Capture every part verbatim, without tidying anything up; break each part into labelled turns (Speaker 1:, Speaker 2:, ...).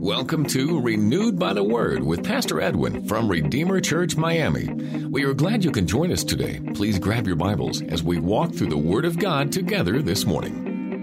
Speaker 1: Welcome to Renewed by the Word with Pastor Edwin from Redeemer Church, Miami. We are glad you can join us today. Please grab your Bibles as we walk through the Word of God together this morning.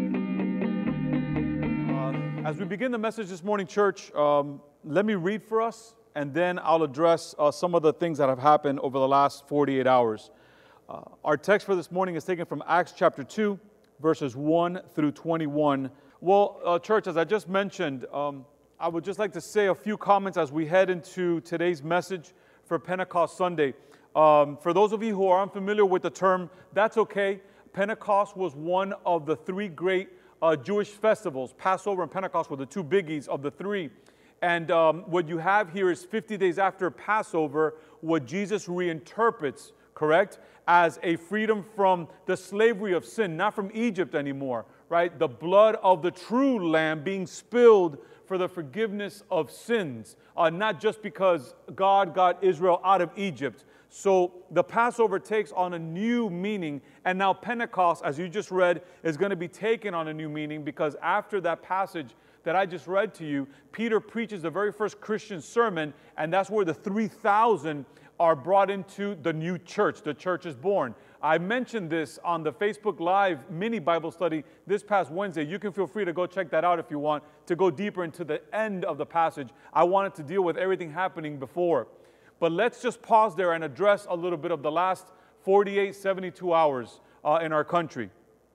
Speaker 2: Uh, as we begin the message this morning, church, um, let me read for us, and then I'll address uh, some of the things that have happened over the last forty-eight hours. Uh, our text for this morning is taken from Acts chapter two, verses one through twenty-one. Well, uh, church, as I just mentioned, um, I would just like to say a few comments as we head into today's message for Pentecost Sunday. Um, for those of you who are unfamiliar with the term, that's okay. Pentecost was one of the three great uh, Jewish festivals. Passover and Pentecost were the two biggies of the three. And um, what you have here is fifty days after Passover, what Jesus reinterprets, correct, as a freedom from the slavery of sin, not from Egypt anymore, right? The blood of the true Lamb being spilled for the forgiveness of sins, uh, not just because God got Israel out of Egypt. So the Passover takes on a new meaning, and now Pentecost, as you just read, is going to be taken on a new meaning, because after that passage that I just read to you, Peter preaches the very first Christian sermon, and that's where the three thousand are brought into the new church. The church is born. I mentioned this on the Facebook Live mini Bible study this past Wednesday. You can feel free to go check that out if you want, to go deeper into the end of the passage. I wanted to deal with everything happening before. But let's just pause there and address a little bit of the last forty-eight, seventy-two hours uh, in our country.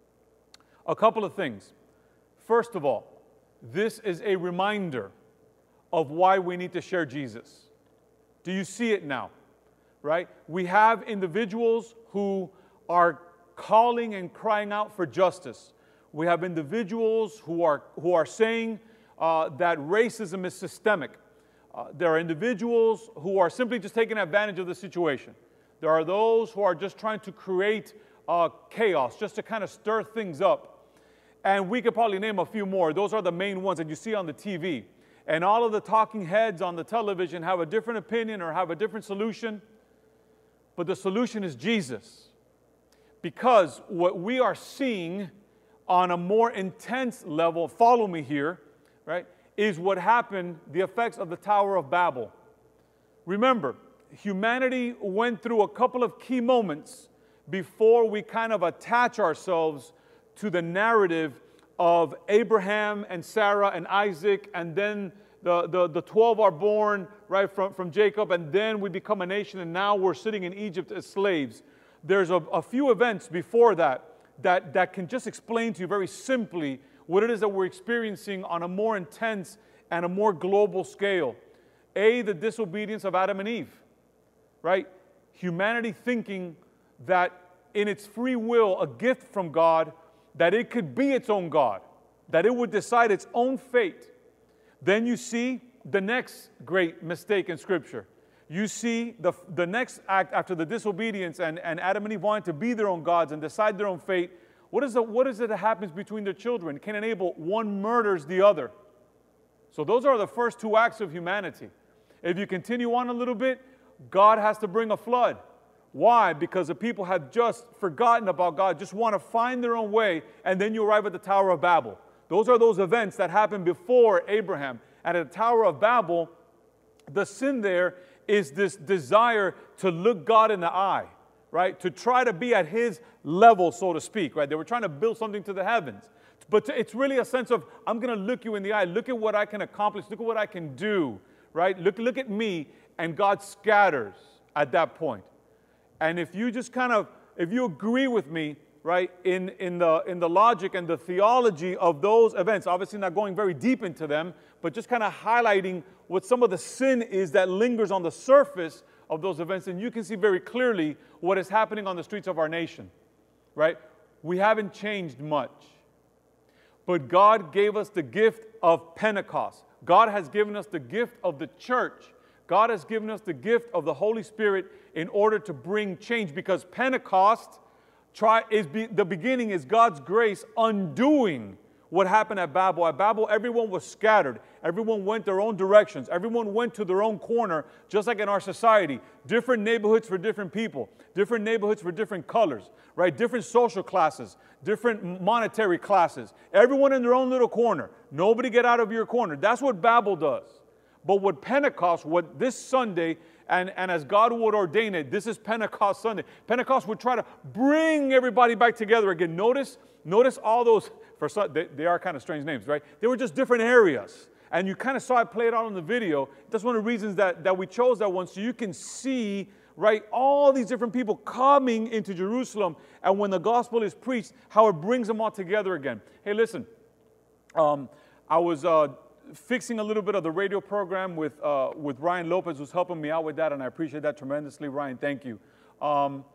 Speaker 2: A couple of things. First of all, this is a reminder of why we need to share Jesus. Do you see it now? Right? We have individuals who are calling and crying out for justice. We have individuals who are, who are saying uh, that racism is systemic. Uh, there are individuals who are simply just taking advantage of the situation. There are those who are just trying to create uh, chaos, just to kind of stir things up. And we could probably name a few more. Those are the main ones that you see on the T V. And all of the talking heads on the television have a different opinion or have a different solution. But the solution is Jesus. Because what we are seeing on a more intense level, follow me here, right, is what happened, the effects of the Tower of Babel. Remember, humanity went through a couple of key moments before we kind of attach ourselves to the narrative of Abraham and Sarah and Isaac, and then the, the, the twelve are born, right, from, from Jacob, and then we become a nation, and now we're sitting in Egypt as slaves. There's a, a few events before that, that that can just explain to you very simply what it is that we're experiencing on a more intense and a more global scale. A, the disobedience of Adam and Eve, right? Humanity thinking that in its free will, a gift from God, that it could be its own God, that it would decide its own fate. Then you see the next great mistake in Scripture. You see the, the next act after the disobedience and, and Adam and Eve wanted to be their own gods and decide their own fate. What is, the, what is it that happens between their children? Cain and Abel, one murders the other. So those are the first two acts of humanity. If you continue on a little bit, God has to bring a flood. Why? Because the people have just forgotten about God, just want to find their own way, and then you arrive at the Tower of Babel. Those are those events that happened before Abraham. And at the Tower of Babel, the sin there is this desire to look God in the eye, right? To try to be at His level, so to speak, right? They were trying to build something to the heavens. But it's really a sense of, I'm going to look you in the eye. Look at what I can accomplish. Look at what I can do, right? Look, look at me. And God scatters at that point. And if you just kind of, if you agree with me, right, in, in, the, in the logic and the theology of those events, obviously not going very deep into them, but just kind of highlighting what some of the sin is that lingers on the surface of those events, and you can see very clearly what is happening on the streets of our nation, right? We haven't changed much. But God gave us the gift of Pentecost. God has given us the gift of the church. God has given us the gift of the Holy Spirit in order to bring change, because Pentecost Try, is be, the beginning is God's grace undoing what happened at Babel. At Babel, everyone was scattered. Everyone went their own directions. Everyone went to their own corner, just like in our society. Different neighborhoods for different people. Different neighborhoods for different colors, right? Different social classes. Different monetary classes. Everyone in their own little corner. Nobody get out of your corner. That's what Babel does. But what Pentecost, what this Sunday, and, and as God would ordain it, this is Pentecost Sunday. Pentecost would try to bring everybody back together again. Notice, notice all those, for some, they, they are kind of strange names, right? They were just different areas. And you kind of saw it played out in the video. That's one of the reasons that, that we chose that one, so you can see, right, all these different people coming into Jerusalem, and when the gospel is preached, how it brings them all together again. Hey, listen, um, I was uh, fixing a little bit of the radio program with, uh, with Ryan Lopez, who's helping me out with that, and I appreciate that tremendously. Ryan, thank you. Um,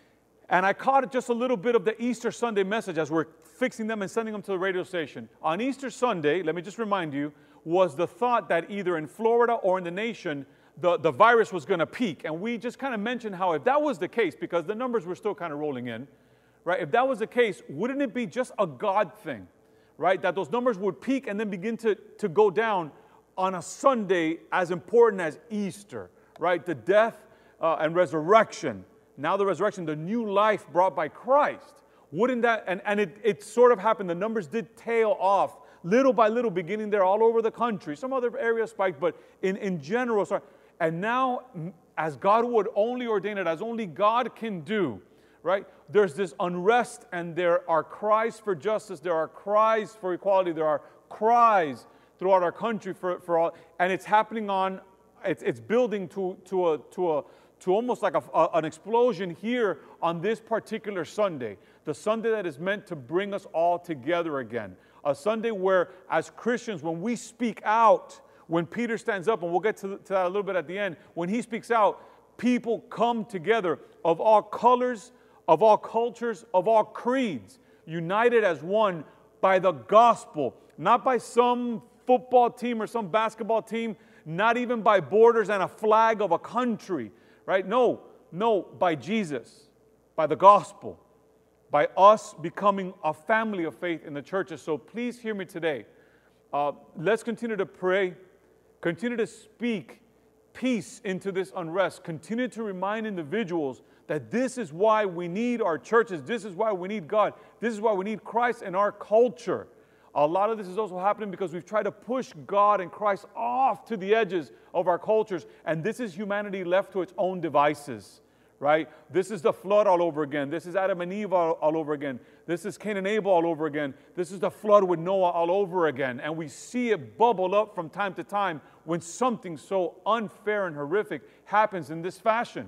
Speaker 2: and I caught just a little bit of the Easter Sunday message as we're fixing them and sending them to the radio station. On Easter Sunday, let me just remind you, was the thought that either in Florida or in the nation, the, the virus was going to peak. And we just kind of mentioned how if that was the case, because the numbers were still kind of rolling in, right? If that was the case, wouldn't it be just a God thing? Right, that those numbers would peak and then begin to, to go down on a Sunday as important as Easter, right? The death uh, and resurrection, now the resurrection, the new life brought by Christ. Wouldn't that, and, and it, it sort of happened, the numbers did tail off little by little, beginning there all over the country. Some other areas spiked, but in, in general, sorry. And now, as God would only ordain it, as only God can do, right? There's this unrest, and there are cries for justice. There are cries for equality. There are cries throughout our country for, for all, and it's happening on, it's, it's building to, to, a, to, a, to almost like a, a, an explosion here on this particular Sunday. The Sunday that is meant to bring us all together again. A Sunday where, as Christians, when we speak out, when Peter stands up, and we'll get to, to that a little bit at the end, when he speaks out, people come together of all colors, of all cultures, of all creeds, united as one by the gospel, not by some football team or some basketball team, not even by borders and a flag of a country, right? No, no, by Jesus, by the gospel, by us becoming a family of faith in the churches. So please hear me today. Uh, let's continue to pray, continue to speak peace into this unrest, continue to remind individuals that this is why we need our churches. This is why we need God. This is why we need Christ in our culture. A lot of this is also happening because we've tried to push God and Christ off to the edges of our cultures. And this is humanity left to its own devices, right? This is the flood all over again. This is Adam and Eve all, all over again. This is Cain and Abel all over again. This is the flood with Noah all over again. And we see it bubble up from time to time when something so unfair and horrific happens in this fashion.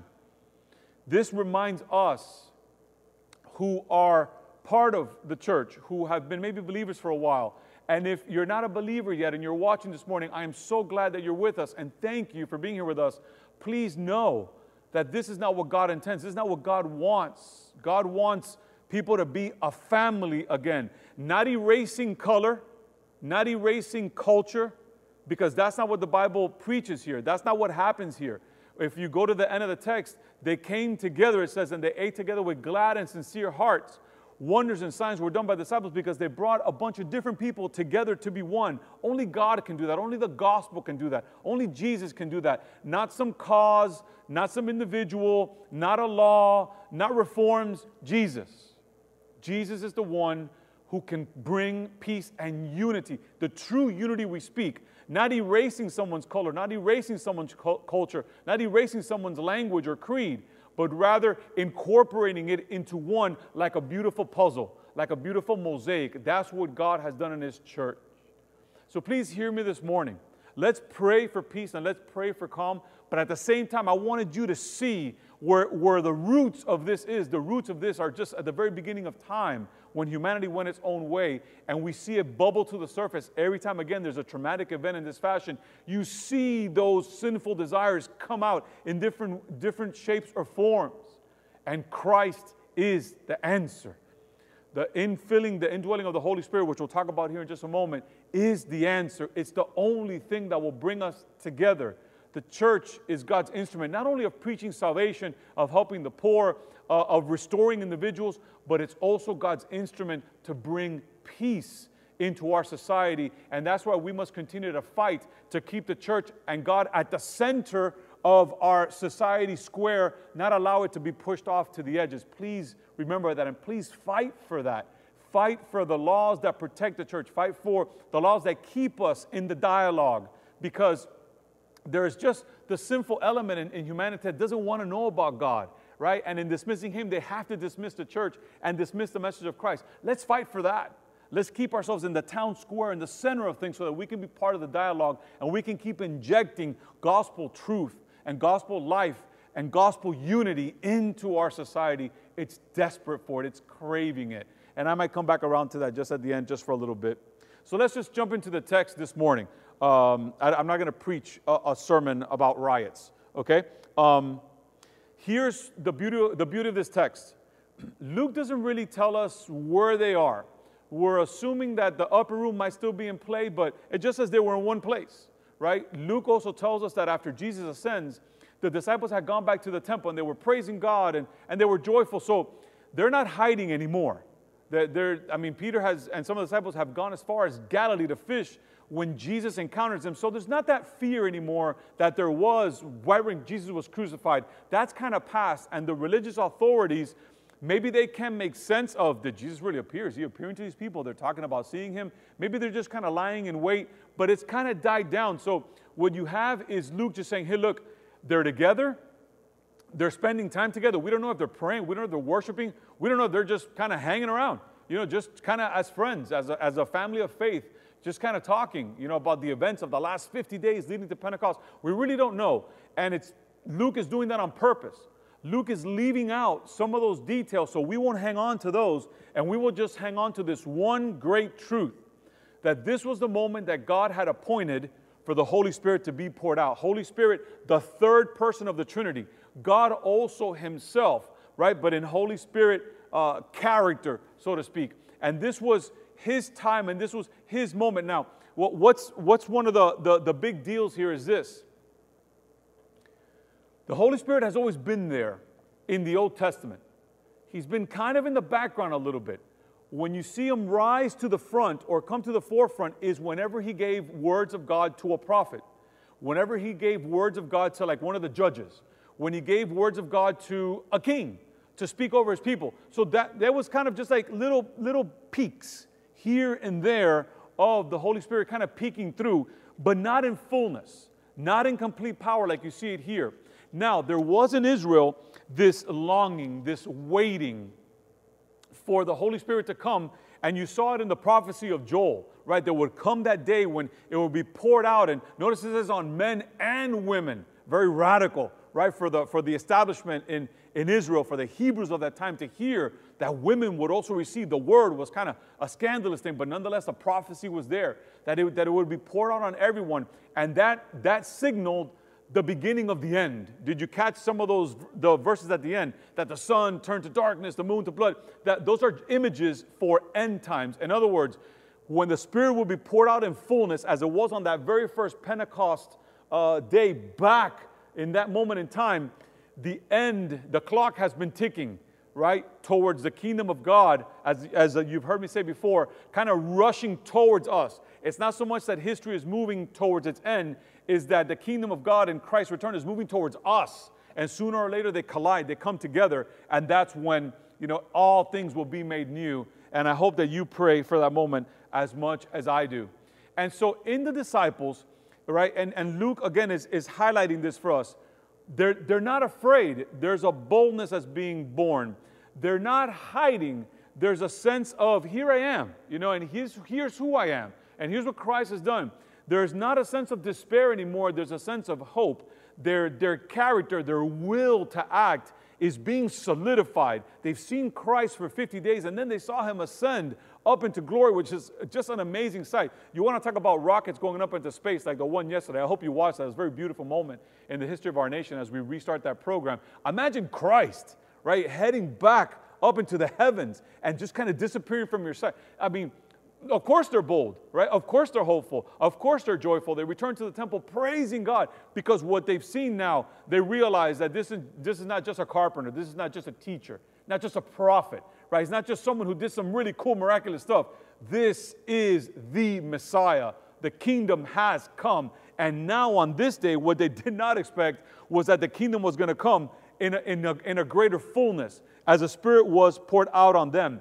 Speaker 2: This reminds us who are part of the church, who have been maybe believers for a while. And if you're not a believer yet and you're watching this morning, I am so glad that you're with us, and thank you for being here with us. Please know that this is not what God intends. This is not what God wants. God wants people to be a family again, not erasing color, not erasing culture, because that's not what the Bible preaches here. That's not what happens here. If you go to the end of the text, they came together, it says, and they ate together with glad and sincere hearts. Wonders and signs were done by the disciples because they brought a bunch of different people together to be one. Only God can do that. Only the gospel can do that. Only Jesus can do that. Not some cause, not some individual, not a law, not reforms. Jesus. Jesus is the one who can bring peace and unity, the true unity we speak. Not erasing someone's color, not erasing someone's culture, not erasing someone's language or creed, but rather incorporating it into one like a beautiful puzzle, like a beautiful mosaic. That's what God has done in His church. So please hear me this morning. Let's pray for peace and let's pray for calm. But at the same time, I wanted you to see where, where the roots of this is. The roots of this are just at the very beginning of time when humanity went its own way, and we see it bubble to the surface every time again there's a traumatic event in this fashion. You see those sinful desires come out in different, different shapes or forms, and Christ is the answer. The infilling, the indwelling of the Holy Spirit, which we'll talk about here in just a moment, is the answer. It's the only thing that will bring us together. The church is God's instrument, not only of preaching salvation, of helping the poor, uh, of restoring individuals, but it's also God's instrument to bring peace into our society. And that's why we must continue to fight to keep the church and God at the center of our society square, not allow it to be pushed off to the edges. Please remember that, and please fight for that. Fight for the laws that protect the church. Fight for the laws that keep us in the dialogue, because there is just the sinful element in, in humanity that doesn't want to know about God, right? And in dismissing Him, they have to dismiss the church and dismiss the message of Christ. Let's fight for that. Let's keep ourselves in the town square, in the center of things, so that we can be part of the dialogue and we can keep injecting gospel truth and gospel life and gospel unity into our society. It's desperate for it. It's craving it. And I might come back around to that just at the end, just for a little bit. So let's just jump into the text this morning. Um, I, I'm not going to preach a, a sermon about riots, okay? Um, here's the beauty, the beauty of this text. Luke doesn't really tell us where they are. We're assuming that the upper room might still be in play, but it just says they were in one place, right? Luke also tells us that after Jesus ascends, the disciples had gone back to the temple and they were praising God and, and they were joyful. So they're not hiding anymore. They're, they're, I mean, Peter has, and some of the disciples have gone as far as Galilee to fish when Jesus encounters them. So there's not that fear anymore that there was right when Jesus was crucified. That's kind of past, and the religious authorities, maybe they can make sense of, did Jesus really appear? Is He appearing to these people? They're talking about seeing Him. Maybe they're just kind of lying in wait, but it's kind of died down. So what you have is Luke just saying, hey, look, they're together. They're spending time together. We don't know if they're praying. We don't know if they're worshiping. We don't know if they're just kind of hanging around, you know, just kind of as friends, as a, as a family of faith, just kind of talking, you know, about the events of the last fifty days leading to Pentecost. We really don't know. And it's Luke is doing that on purpose. Luke is leaving out some of those details, so we won't hang on to those, and we will just hang on to this one great truth, that this was the moment that God had appointed for the Holy Spirit to be poured out. Holy Spirit, the third person of the Trinity. God also Himself, right? But in Holy Spirit uh, character, so to speak. And this was His time, and this was His moment. Now, what's, what's one of the, the, the big deals here is this. The Holy Spirit has always been there in the Old Testament. He's been kind of in the background a little bit. When you see Him rise to the front or come to the forefront is whenever He gave words of God to a prophet. Whenever He gave words of God to like one of the judges. When He gave words of God to a king to speak over His people. So that there was kind of just like little, little peaks here and there of the Holy Spirit kind of peeking through, but not in fullness, not in complete power like you see it here. Now, there was in Israel this longing, this waiting for the Holy Spirit to come, and you saw it in the prophecy of Joel, right? There would come that day when it would be poured out, and notice it says on men and women, very radical, right? For the, for the establishment in, in Israel, for the Hebrews of that time to hear that women would also receive the word was kind of a scandalous thing, but nonetheless, the prophecy was there, that it, that it would be poured out on everyone, and that, that signaled the beginning of the end. Did you catch some of those the verses at the end? That the sun turned to darkness, the moon to blood. That those are images for end times. In other words, when the Spirit will be poured out in fullness, as it was on that very first Pentecost uh, day back in that moment in time, the end, the clock has been ticking, right, towards the kingdom of God, as, as uh, you've heard me say before, kind of rushing towards us. It's not so much that history is moving towards its end, is that the kingdom of God in Christ's return is moving towards us. And sooner or later they collide, they come together, and that's when, you know, all things will be made new. And I hope that you pray for that moment as much as I do. And so in the disciples, right, and, and Luke, again, is, is highlighting this for us. They're, they're not afraid. There's a boldness that's being born. They're not hiding. There's a sense of, here I am, you know, and here's, here's who I am. And here's what Christ has done. There's not a sense of despair anymore. There's a sense of hope. Their, their character, their will to act is being solidified. They've seen Christ for fifty days, and then they saw Him ascend up into glory, which is just an amazing sight. You want to talk about rockets going up into space like the one yesterday. I hope you watched that. It was a very beautiful moment in the history of our nation as we restart that program. Imagine Christ, right, heading back up into the heavens and just kind of disappearing from your sight. I mean, of course they're bold, right? Of course they're hopeful. Of course they're joyful. They return to the temple praising God because what they've seen now, they realize that this is, this is not just a carpenter. This is not just a teacher, not just a prophet, right? He's not just someone who did some really cool, miraculous stuff. this is the Messiah. The kingdom has come. And now on this day, what they did not expect was that the kingdom was going to come in a, in, a, in a greater fullness as the Spirit was poured out on them.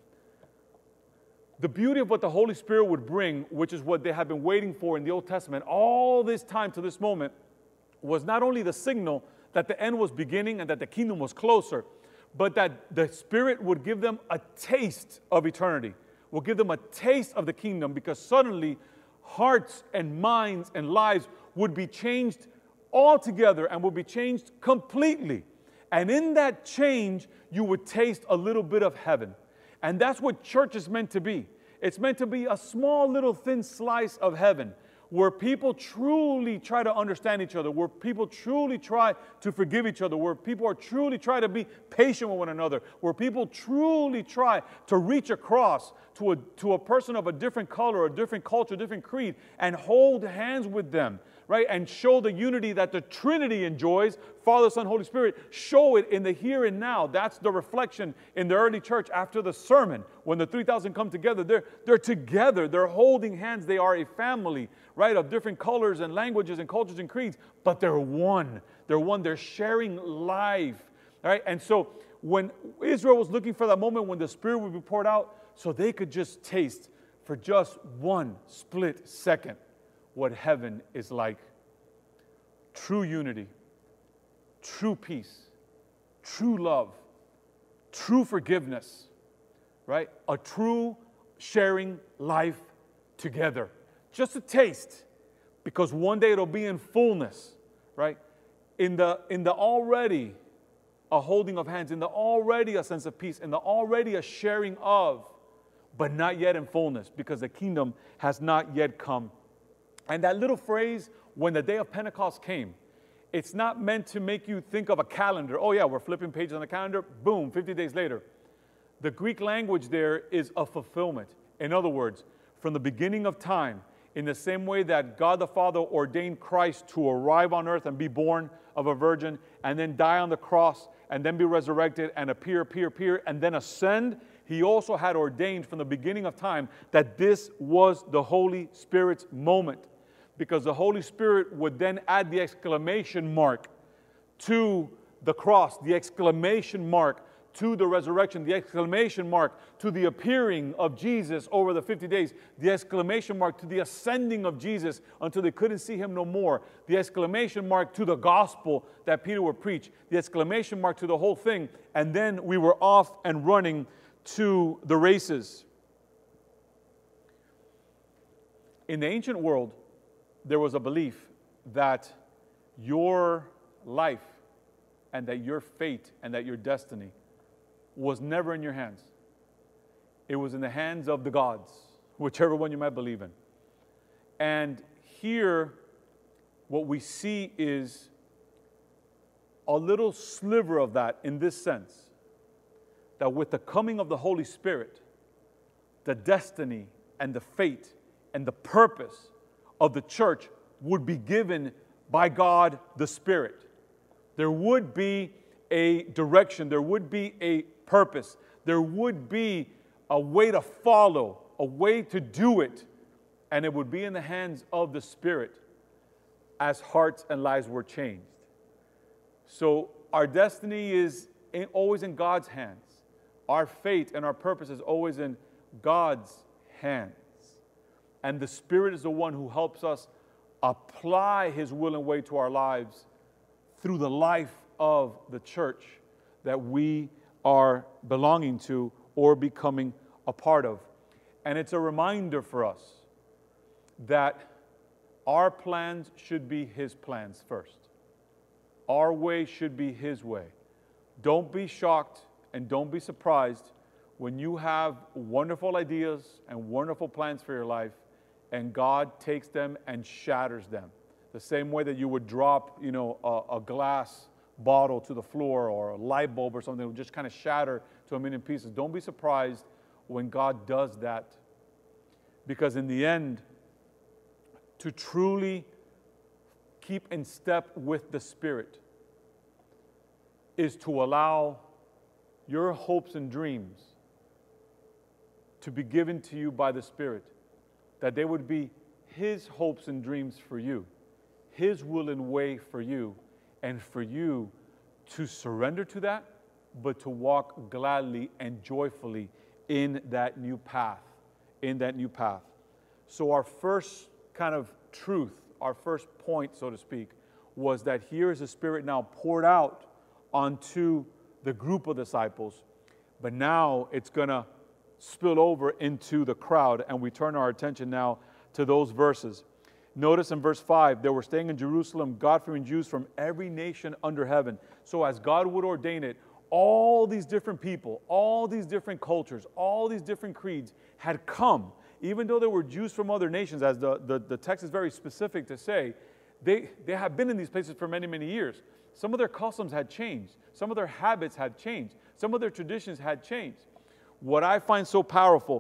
Speaker 2: The beauty of what the Holy Spirit would bring, which is what they had been waiting for in the Old Testament, all this time to this moment, was not only the signal that the end was beginning and that the kingdom was closer, but that the Spirit would give them a taste of eternity, will give them a taste of the kingdom, because suddenly hearts and minds and lives would be changed altogether and would be changed completely. And in that change, you would taste a little bit of heaven. And that's what church is meant to be. It's meant to be a small little thin slice of heaven, where people truly try to understand each other, where people truly try to forgive each other, where people are truly try to be patient with one another, where people truly try to reach across to a, to a person of a different color, a different culture, a different creed, and hold hands with them, right? And show the unity that the Trinity enjoys, Father, Son, Holy Spirit. Show it in the here and now. That's the reflection in the early church after the sermon. When the three thousand come together, they're, they're together. They're holding hands. They are a family, right, of different colors and languages and cultures and creeds, but they're one. They're one. They're sharing life, right? And so when Israel was looking for that moment when the Spirit would be poured out, so they could just taste for just one split second what heaven is like. True unity, true peace, true love, true forgiveness, right? A true sharing life together. Just a taste, because one day it'll be in fullness, right? In the, in the already a holding of hands, in the already a sense of peace, in the already a sharing of, but not yet in fullness, because the kingdom has not yet come. And that little phrase, when the day of Pentecost came, it's not meant to make you think of a calendar. Oh yeah, we're flipping pages on the calendar, boom, fifty days later. The Greek language there is a fulfillment. In other words, from the beginning of time, in the same way that God the Father ordained Christ to arrive on earth and be born of a virgin, and then die on the cross, and then be resurrected, and appear, appear, appear, and then ascend, He also had ordained from the beginning of time that this was the Holy Spirit's moment, because the Holy Spirit would then add the exclamation mark to the cross, the exclamation mark to the resurrection, the exclamation mark to the appearing of Jesus over the fifty days, the exclamation mark to the ascending of Jesus until they couldn't see Him no more, the exclamation mark to the gospel that Peter would preach, the exclamation mark to the whole thing, and then we were off and running to the races. In the ancient world, there was a belief that your life and that your fate and that your destiny was never in your hands. It was in the hands of the gods, whichever one you might believe in. And here, what we see is a little sliver of that in this sense, that with the coming of the Holy Spirit, the destiny and the fate and the purpose of the church would be given by God the Spirit. There would be a direction, there would be a purpose, there would be a way to follow, a way to do it, and it would be in the hands of the Spirit as hearts and lives were changed. So our destiny is in, always in God's hands. Our fate and our purpose is always in God's hands. And the Spirit is the one who helps us apply His will and way to our lives through the life of the church that we are belonging to or becoming a part of. And it's a reminder for us that our plans should be His plans first. Our way should be His way. Don't be shocked and don't be surprised when you have wonderful ideas and wonderful plans for your life and God takes them and shatters them. The same way that you would drop, you know, a, a glass bottle to the floor or a light bulb or something that would just kind of shatter to a million pieces. Don't be surprised when God does that. Because in the end, to truly keep in step with the Spirit is to allow your hopes and dreams to be given to you by the Spirit, that they would be His hopes and dreams for you, His will and way for you, and for you to surrender to that, but to walk gladly and joyfully in that new path, in that new path. So our first kind of truth, our first point, so to speak, was that here is the Spirit now poured out onto the group of disciples, but now it's going to spill over into the crowd, and we turn our attention now to those verses. Notice in verse five, they were staying in Jerusalem, God-fearing Jews from every nation under heaven. So as God would ordain it, all these different people, all these different cultures, all these different creeds had come. Even though there were Jews from other nations, as the, the, the text is very specific to say, they, they have been in these places for many, many years. Some of their customs had changed. Some of their habits had changed. Some of their traditions had changed. What I find so powerful,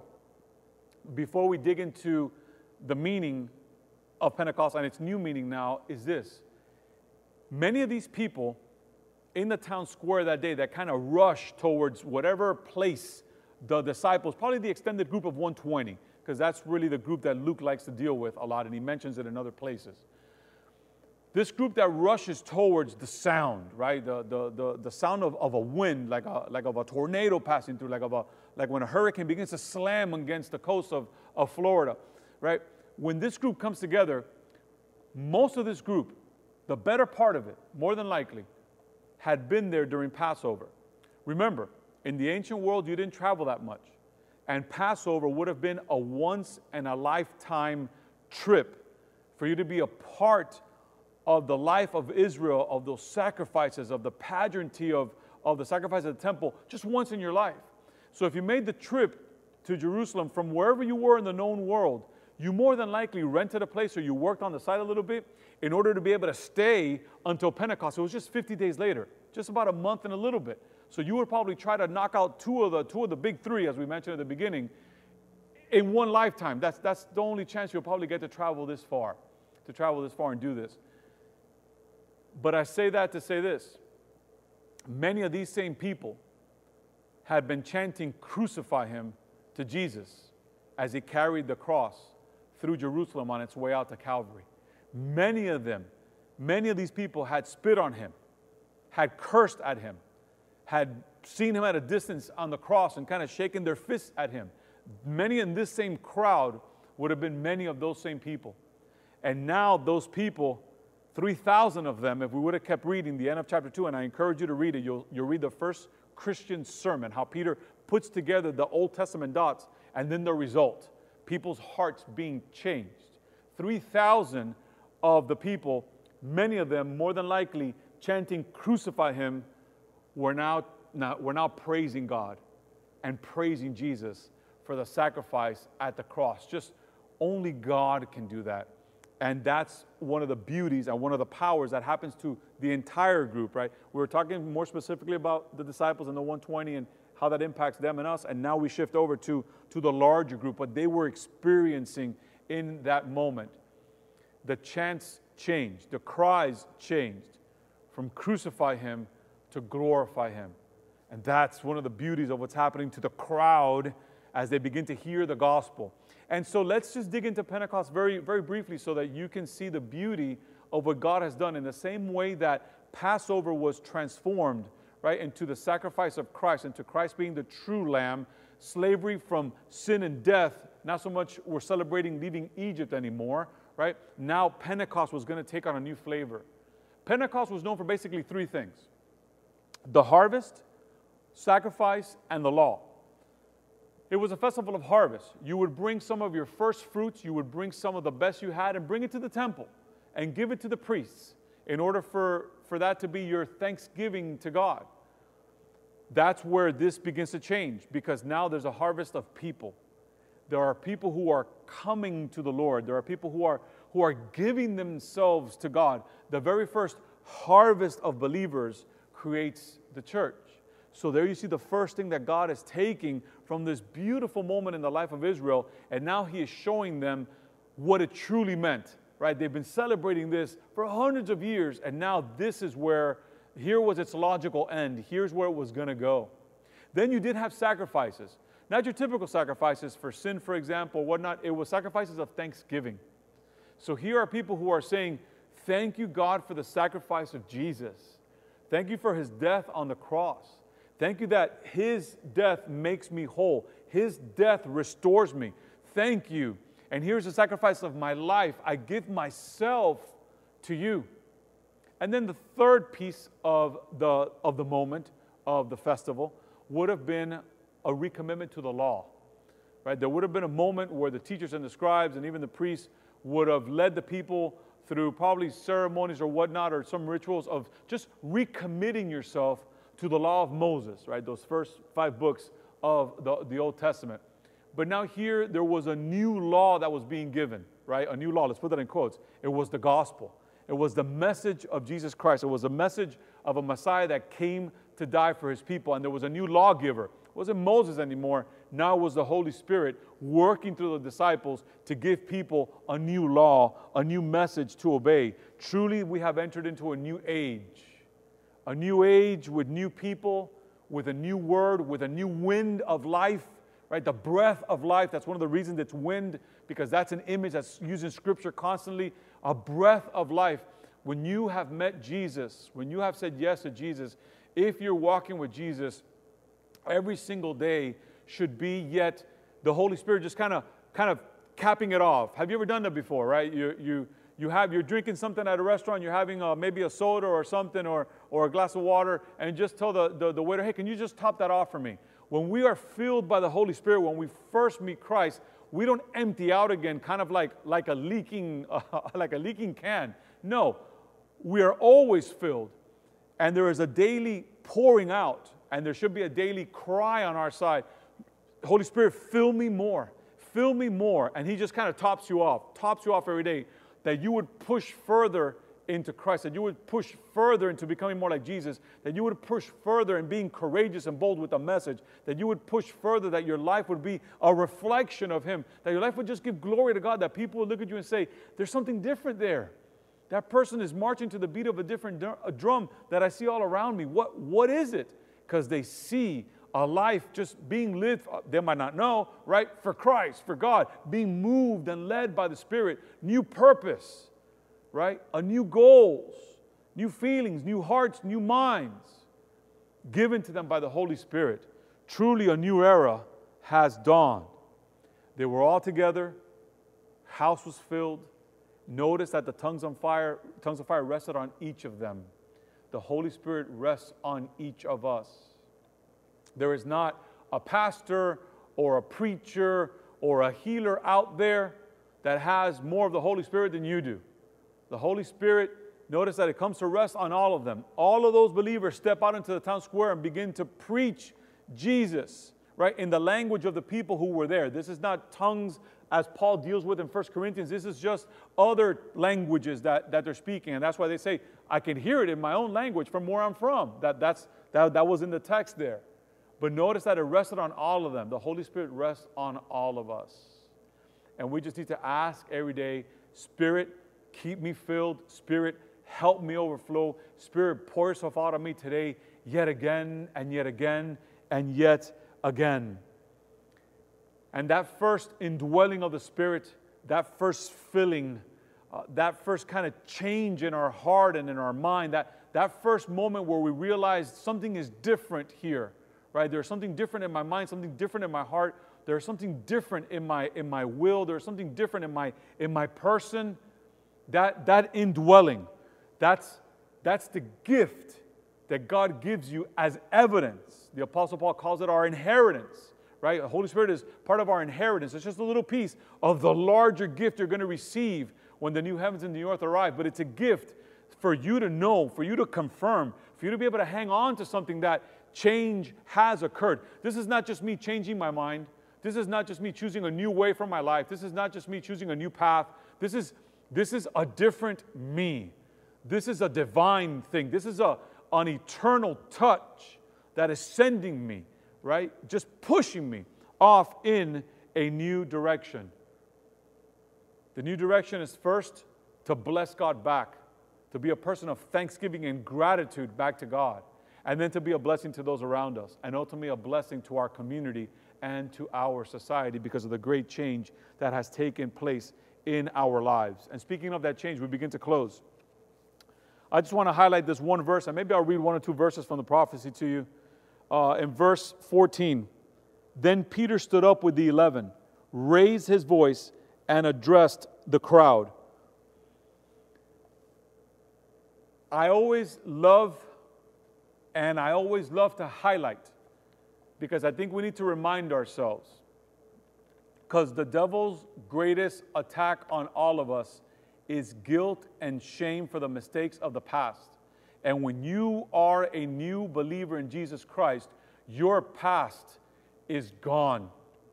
Speaker 2: before we dig into the meaning of Pentecost and its new meaning now, is this. Many of these people in the town square that day that kind of rushed towards whatever place the disciples, probably the extended group of one twenty, because that's really the group that Luke likes to deal with a lot, and he mentions it in other places. This group that rushes towards the sound, right? The, the, the, the sound of, of a wind, like, a, like of a tornado passing through, like, of a, like when a hurricane begins to slam against the coast of, of Florida, right? When this group comes together, most of this group, the better part of it, more than likely, had been there during Passover. Remember, in the ancient world, you didn't travel that much. And Passover would have been a once-in-a-lifetime trip for you to be a part of the life of Israel, of those sacrifices, of the pageantry of, of the sacrifice of the temple, just once in your life. So if you made the trip to Jerusalem from wherever you were in the known world, you more than likely rented a place or you worked on the side a little bit in order to be able to stay until Pentecost. It was just fifty days later, just about a month and a little bit. So you would probably try to knock out two of the two of the big three, as we mentioned at the beginning, in one lifetime. That's, that's the only chance you'll probably get to travel this far, to travel this far and do this. But I say that to say this. Many of these same people had been chanting, "Crucify him," to Jesus as he carried the cross through Jerusalem on its way out to Calvary. Many of them, many of these people had spit on him, had cursed at him, had seen him at a distance on the cross and kind of shaken their fists at him. Many in this same crowd would have been many of those same people. And now those people, three thousand of them, if we would have kept reading the end of chapter two, and I encourage you to read it, you'll, you'll read the first Christian sermon, how Peter puts together the Old Testament dots, and then the result, people's hearts being changed. three thousand of the people, many of them more than likely chanting, "Crucify him," were now, now, were now praising God and praising Jesus for the sacrifice at the cross. Just only God can do that. And that's one of the beauties and one of the powers that happens to the entire group, right? We were talking more specifically about the disciples and the one twenty and how that impacts them and us. And now we shift over to, to the larger group, what they were experiencing in that moment. The chants changed. The cries changed from "Crucify him" to "Glorify him." And that's one of the beauties of what's happening to the crowd as they begin to hear the gospel. And so let's just dig into Pentecost very, very briefly so that you can see the beauty of what God has done. In the same way that Passover was transformed, right, into the sacrifice of Christ, into Christ being the true lamb, slavery from sin and death, not so much we're celebrating leaving Egypt anymore, right? Now Pentecost was going to take on a new flavor. Pentecost was known for basically three things: the harvest, sacrifice, and the law. It was a festival of harvest. You would bring some of your first fruits, you would bring some of the best you had and bring it to the temple and give it to the priests in order for, for that to be your thanksgiving to God. That's where this begins to change, because now there's a harvest of people. There are people who are coming to the Lord. There are people who are, who are giving themselves to God. The very first harvest of believers creates the church. So there you see the first thing that God is taking from this beautiful moment in the life of Israel, and now he is showing them what it truly meant, right? They've been celebrating this for hundreds of years, and now this is where, here was its logical end. Here's where it was going to go. Then you did have sacrifices. Not your typical sacrifices for sin, for example, whatnot. It was sacrifices of thanksgiving. So here are people who are saying, thank you, God, for the sacrifice of Jesus. Thank you for his death on the cross. Thank you that his death makes me whole. His death restores me. Thank you. And here's the sacrifice of my life. I give myself to you. And then the third piece of the, of the moment of the festival would have been a recommitment to the law. Right? There would have been a moment where the teachers and the scribes and even the priests would have led the people through probably ceremonies or whatnot, or some rituals of just recommitting yourself to the law of Moses, right? Those first five books of the, the Old Testament. But now here, there was a new law that was being given, right? A new law, let's put that in quotes. It was the gospel. It was the message of Jesus Christ. It was a message of a Messiah that came to die for his people. And there was a new lawgiver. It wasn't Moses anymore. Now it was the Holy Spirit working through the disciples to give people a new law, a new message to obey. Truly, we have entered into a new age. A new age with new people, with a new word, with a new wind of life, right? The breath of life. That's one of the reasons it's wind, because that's an image that's used in Scripture constantly. A breath of life. When you have met Jesus, when you have said yes to Jesus, if you're walking with Jesus, every single day should be yet the Holy Spirit just kind of kind of capping it off. Have you ever done that before, right? You you you have you're drinking something at a restaurant, you're having uh, maybe a soda or something, or or a glass of water, and just tell the, the the waiter, hey, can you just top that off for me? When we are filled by the Holy Spirit, when we first meet Christ, we don't empty out again, kind of like like a leaking uh, like a leaking can. No, we are always filled, and there is a daily pouring out, and there should be a daily cry on our side. Holy Spirit, fill me more, fill me more. And he just kind of tops you off, tops you off every day, that you would push further into Christ, that you would push further into becoming more like Jesus, that you would push further in being courageous and bold with the message, that you would push further, that your life would be a reflection of him, that your life would just give glory to God, that people would look at you and say, there's something different there. That person is marching to the beat of a different drum that I see all around me. What, what is it? Because they see a life just being lived, they might not know, right? For Christ, for God, being moved and led by the Spirit, new purpose, right? A new goals, new feelings, new hearts, new minds, given to them by the Holy Spirit. Truly a new era has dawned. They were all together, house was filled. Notice that the tongues on fire, tongues of fire rested on each of them. The Holy Spirit rests on each of us. There is not a pastor or a preacher or a healer out there that has more of the Holy Spirit than you do. The Holy Spirit, notice that it comes to rest on all of them. All of those believers step out into the town square and begin to preach Jesus, right, in the language of the people who were there. This is not tongues as Paul deals with in First Corinthians. This is just other languages that, that they're speaking. And that's why they say, I can hear it in my own language from where I'm from. That, that's, that, that was in the text there. But notice that it rested on all of them. The Holy Spirit rests on all of us. And we just need to ask every day, Spirit, keep me filled. Spirit, help me overflow. Spirit, pour yourself out on me today, yet again and yet again and yet again. And that first indwelling of the Spirit, that first filling, uh, that first kind of change in our heart and in our mind, that, that first moment where we realize something is different here, right? There's something different in my mind, something different in my heart. There's something different in my, in my will. There's something different in my, in my person. That, that indwelling, that's, that's the gift that God gives you as evidence. The Apostle Paul calls it our inheritance, right? The Holy Spirit is part of our inheritance. It's just a little piece of the larger gift you're going to receive when the new heavens and the earth arrive. But it's a gift for you to know, for you to confirm, for you to be able to hang on to something that change has occurred. This is not just me changing my mind. This is not just me choosing a new way for my life. This is not just me choosing a new path. This is, this is a different me. This is a divine thing. This is a, an eternal touch that is sending me, right? Just pushing me off in a new direction. The new direction is first to bless God back, to be a person of thanksgiving and gratitude back to God, and then to be a blessing to those around us, and ultimately a blessing to our community and to our society because of the great change that has taken place in our lives. And speaking of that change, we begin to close. I just want to highlight this one verse, and maybe I'll read one or two verses from the prophecy to you. Uh, in verse fourteen, then Peter stood up with the eleven, raised his voice, and addressed the crowd. I always love, and I always love to highlight, because I think we need to remind ourselves, because the devil's greatest attack on all of us is guilt and shame for the mistakes of the past. And when you are a new believer in Jesus Christ, your past is gone.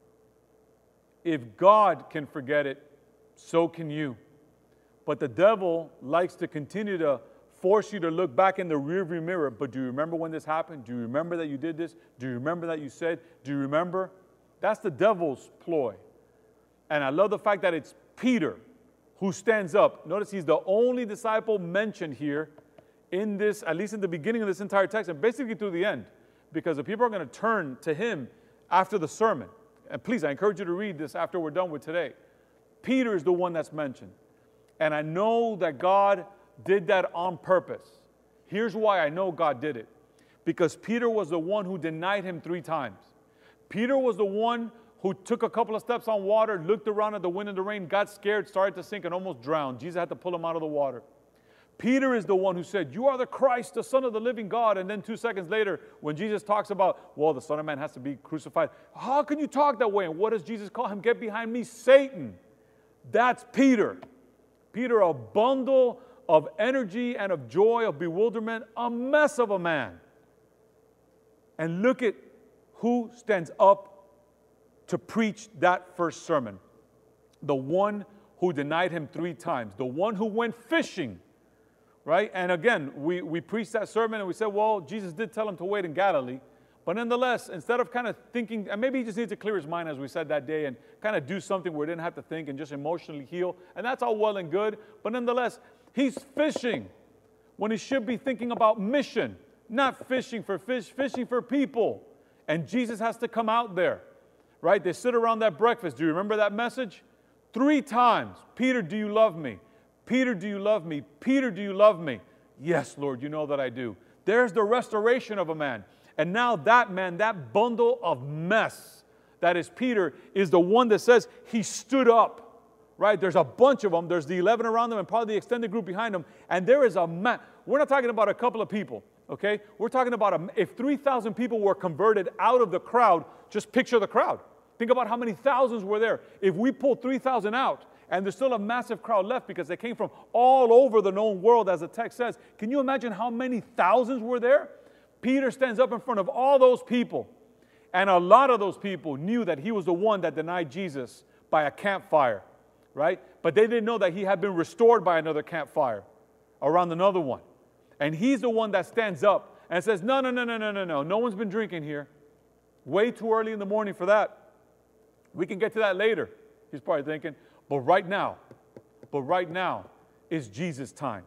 Speaker 2: If God can forget it, so can you. But the devil likes to continue to force you to look back in the rearview mirror. But do you remember when this happened? Do you remember that you did this? Do you remember that you said? Do you remember? That's the devil's ploy. And I love the fact that it's Peter who stands up. Notice he's the only disciple mentioned here in this, at least in the beginning of this entire text, and basically through the end, because the people are going to turn to him after the sermon. And please, I encourage you to read this after we're done with today. Peter is the one that's mentioned. And I know that God did that on purpose. Here's why I know God did it. Because Peter was the one who denied him three times. Peter was the one who took a couple of steps on water, looked around at the wind and the rain, got scared, started to sink, and almost drowned. Jesus had to pull him out of the water. Peter is the one who said, you are the Christ, the Son of the living God. And then two seconds later, when Jesus talks about, well, the Son of Man has to be crucified. How can you talk that way? And what does Jesus call him? Get behind me, Satan. That's Peter. Peter, a bundle of energy and of joy, of bewilderment, a mess of a man. And look at who stands up to preach that first sermon. The one who denied him three times. The one who went fishing. Right? And again, we, we preached that sermon and we said, well, Jesus did tell him to wait in Galilee. But nonetheless, instead of kind of thinking, and maybe he just needs to clear his mind, as we said that day, and kind of do something where he didn't have to think and just emotionally heal. And that's all well and good. But nonetheless, he's fishing when he should be thinking about mission, not fishing for fish, fishing for people. And Jesus has to come out there. Right? They sit around that breakfast. Do you remember that message? Three times. Peter, do you love me? Peter, do you love me? Peter, do you love me? Yes, Lord, you know that I do. There's the restoration of a man. And now that man, that bundle of mess that is Peter, is the one that says he stood up. Right? There's a bunch of them. There's the eleven around them and probably the extended group behind them. And there is a man. We're not talking about a couple of people. Okay? We're talking about a, if three thousand people were converted out of the crowd, just picture the crowd. Think about how many thousands were there. If we pull three thousand out, and there's still a massive crowd left because they came from all over the known world, as the text says. Can you imagine how many thousands were there? Peter stands up in front of all those people. And a lot of those people knew that he was the one that denied Jesus by a campfire, right? But they didn't know that he had been restored by another campfire around another one. And he's the one that stands up and says, no, no, no, no, no, no, no. No one's been drinking here. Way too early in the morning for that. We can get to that later. He's probably thinking. But right now, but right now is Jesus' time.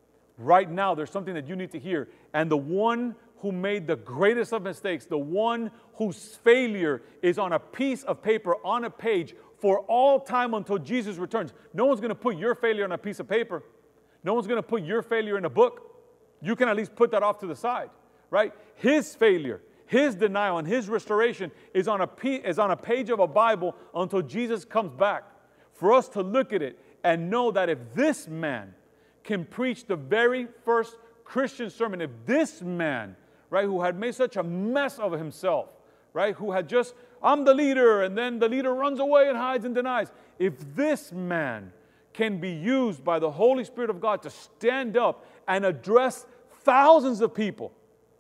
Speaker 2: Right now, there's something that you need to hear. And the one who made the greatest of mistakes, the one whose failure is on a piece of paper, on a page, for all time until Jesus returns. No one's going to put your failure on a piece of paper. No one's going to put your failure in a book. You can at least put that off to the side, right? His failure, his denial, and his restoration is on a, is on a page of a Bible until Jesus comes back. For us to look at it and know that if this man can preach the very first Christian sermon, if this man, right, who had made such a mess of himself, right, who had just, I'm the leader, and then the leader runs away and hides and denies. If this man can be used by the Holy Spirit of God to stand up and address thousands of people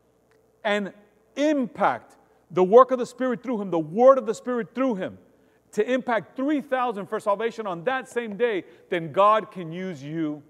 Speaker 2: and impact the work of the Spirit through him, the word of the Spirit through him, to impact three thousand for salvation on that same day, then God can use you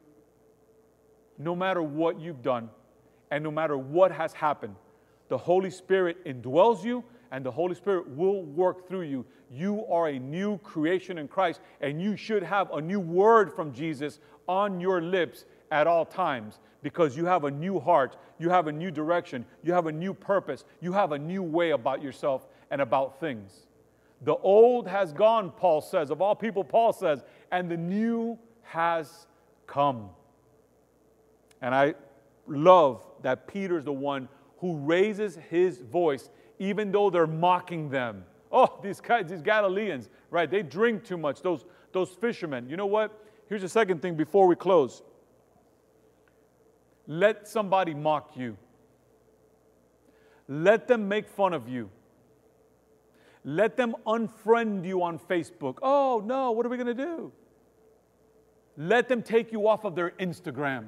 Speaker 2: no matter what you've done and no matter what has happened. The Holy Spirit indwells you and the Holy Spirit will work through you. You are a new creation in Christ and you should have a new word from Jesus on your lips at all times because you have a new heart, you have a new direction, you have a new purpose, you have a new way about yourself and about things. The old has gone, Paul says. Of all people, Paul says, and the new has come. And I love that Peter's the one who raises his voice, even though they're mocking them. Oh, these guys, these Galileans, right? They drink too much, those, those fishermen. You know what? Here's the second thing before we close. Let somebody mock you. Let them make fun of you. Let them unfriend you on Facebook. Oh, no, what are we going to do? Let them take you off of their Instagram.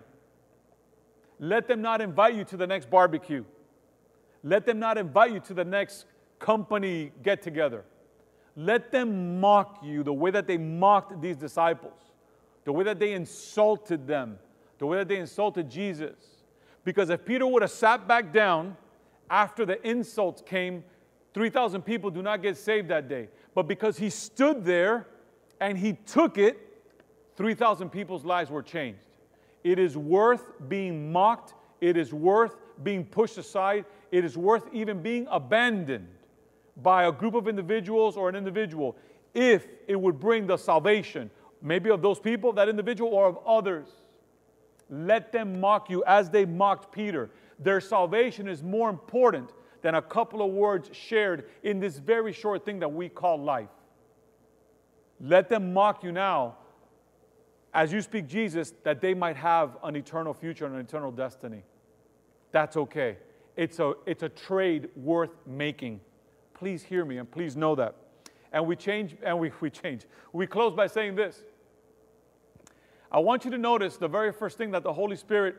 Speaker 2: Let them not invite you to the next barbecue. Let them not invite you to the next company get-together. Let them mock you the way that they mocked these disciples, the way that they insulted them, the way that they insulted Jesus. Because if Peter would have sat back down after the insults came, three thousand people do not get saved that day. But because he stood there and he took it, three thousand people's lives were changed. It is worth being mocked. It is worth being pushed aside. It is worth even being abandoned by a group of individuals or an individual if it would bring the salvation, maybe of those people, that individual, or of others. Let them mock you as they mocked Peter. Their salvation is more important than a couple of words shared in this very short thing that we call life. Let them mock you now as you speak Jesus, that they might have an eternal future and an eternal destiny. That's okay. It's a, it's a trade worth making. Please hear me and please know that. And we change, and we, we change. We close by saying this. I want you to notice the very first thing that the Holy Spirit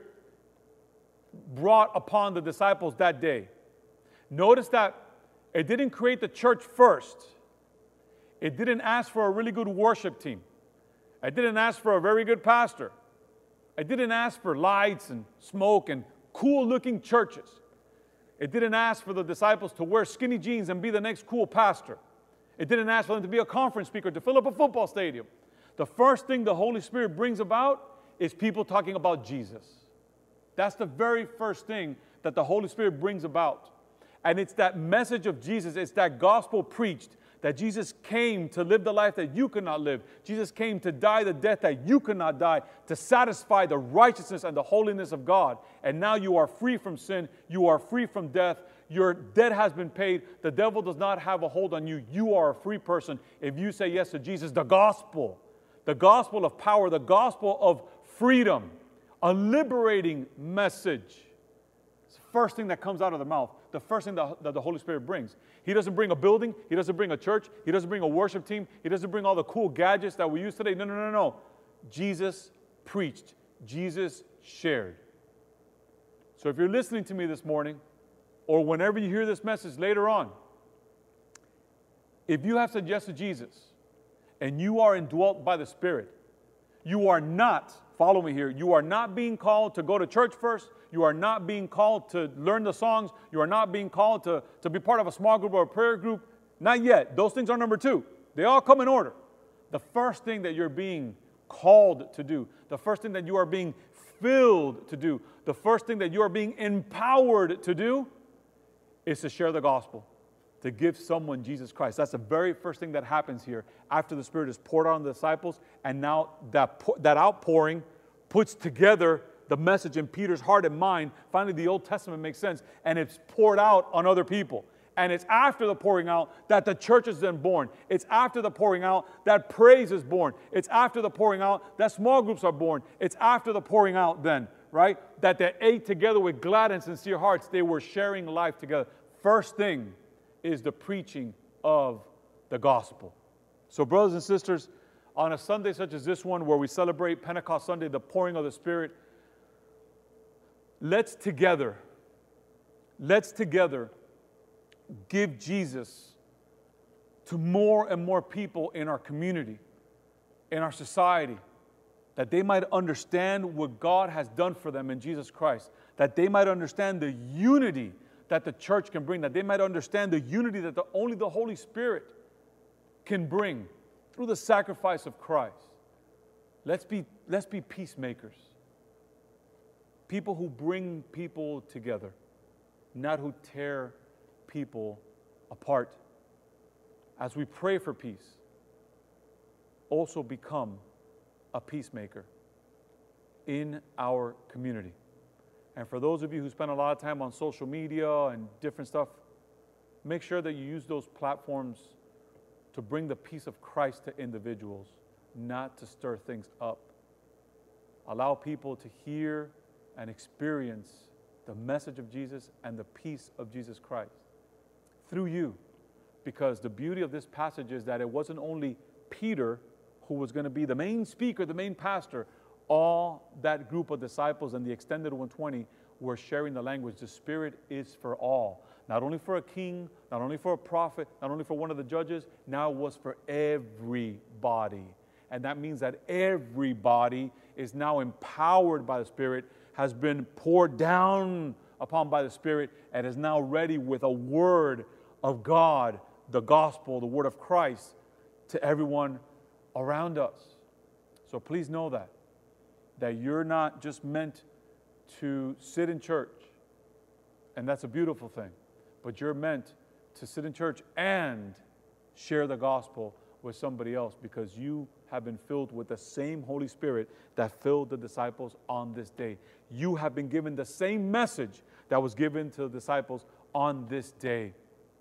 Speaker 2: brought upon the disciples that day. Notice that it didn't create the church first. It didn't ask for a really good worship team. It didn't ask for a very good pastor. It didn't ask for lights and smoke and cool-looking churches. It didn't ask for the disciples to wear skinny jeans and be the next cool pastor. It didn't ask for them to be a conference speaker, to fill up a football stadium. The first thing the Holy Spirit brings about is people talking about Jesus. That's the very first thing that the Holy Spirit brings about. And it's that message of Jesus, it's that gospel preached, that Jesus came to live the life that you could not live. Jesus came to die the death that you could not die, to satisfy the righteousness and the holiness of God. And now you are free from sin. You are free from death. Your debt has been paid. The devil does not have a hold on you. You are a free person if you say yes to Jesus. The gospel, the gospel of power, the gospel of freedom, a liberating message. It's the first thing that comes out of the mouth. The first thing that, that the Holy Spirit brings. He doesn't bring a building. He doesn't bring a church. He doesn't bring a worship team. He doesn't bring all the cool gadgets that we use today. No, no, no, no. Jesus preached. Jesus shared. So if you're listening to me this morning, or whenever you hear this message later on, if you have said yes to Jesus, and you are indwelt by the Spirit, you are not, follow me here, you are not being called to go to church first. You are not being called to learn the songs. You are not being called to, to be part of a small group or a prayer group. Not yet. Those things are number two. They all come in order. The first thing that you're being called to do, the first thing that you are being filled to do, the first thing that you are being empowered to do is to share the gospel, to give someone Jesus Christ. That's the very first thing that happens here after the Spirit is poured out on the disciples, and now that, that outpouring puts together the message in Peter's heart and mind. Finally, the Old Testament makes sense, and it's poured out on other people. And it's after the pouring out that the church is then born. It's after the pouring out that praise is born. It's after the pouring out that small groups are born. It's after the pouring out then, right, that they ate together with glad and sincere hearts. They were sharing life together. First thing is the preaching of the gospel. So brothers and sisters, on a Sunday such as this one where we celebrate Pentecost Sunday, the pouring of the Spirit, let's together, let's together give Jesus to more and more people in our community, in our society, that they might understand what God has done for them in Jesus Christ, that they might understand the unity that the church can bring, that they might understand the unity that the, only the Holy Spirit can bring through the sacrifice of Christ. Let's be, let's be peacemakers. People who bring people together, not who tear people apart. as we pray for peace, also become a peacemaker in our community. And for those of you who spend a lot of time on social media and different stuff, make sure that you use those platforms to bring the peace of Christ to individuals, not to stir things up. Allow people to hear and experience the message of Jesus and the peace of Jesus Christ through you. Because the beauty of this passage is that it wasn't only Peter who was going to be the main speaker, the main pastor. All that group of disciples and the extended one hundred twenty were sharing the language. The Spirit is for all. Not only for a king, not only for a prophet, not only for one of the judges, now it was for everybody. And that means that everybody is now empowered by the Spirit, has been poured down upon by the Spirit, and is now ready with a word of God, the gospel, the word of Christ, to everyone around us. So please know that, that you're not just meant to sit in church, and that's a beautiful thing, but you're meant to sit in church and share the gospel with somebody else, because you have been filled with the same Holy Spirit that filled the disciples on this day. You have been given the same message that was given to the disciples on this day.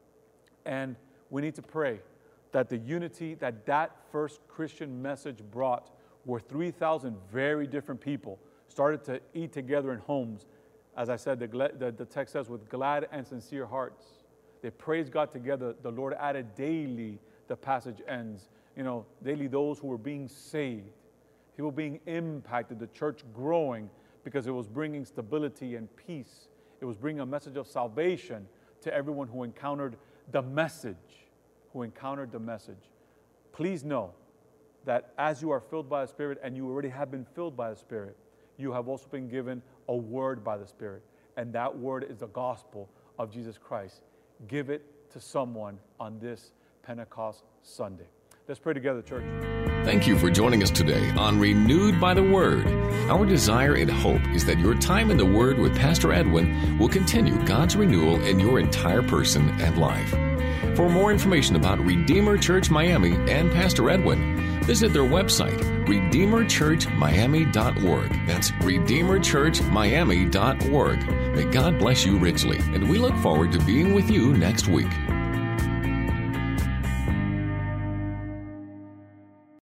Speaker 2: And we need to pray that the unity that that first Christian message brought, where three thousand very different people started to eat together in homes, as I said, the, the, the text says, with glad and sincere hearts. They praised God together. The Lord added daily, the passage ends, you know, daily those who were being saved, people being impacted, the church growing, because it was bringing stability and peace. It was bringing a message of salvation to everyone who encountered the message, who encountered the message. Please know that as you are filled by the Spirit, and you already have been filled by the Spirit, you have also been given a word by the Spirit. And that word is the gospel of Jesus Christ. Give it to someone on this Pentecost Sunday. Let's pray together, church.
Speaker 1: Thank you for joining us today on Renewed by the Word. Our desire and hope is that your time in the Word with Pastor Edwin will continue God's renewal in your entire person and life. For more information about Redeemer Church Miami and Pastor Edwin, visit their website, redeemer church miami dot org. That's redeemer church miami dot org. May God bless you richly, and we look forward to being with you next week.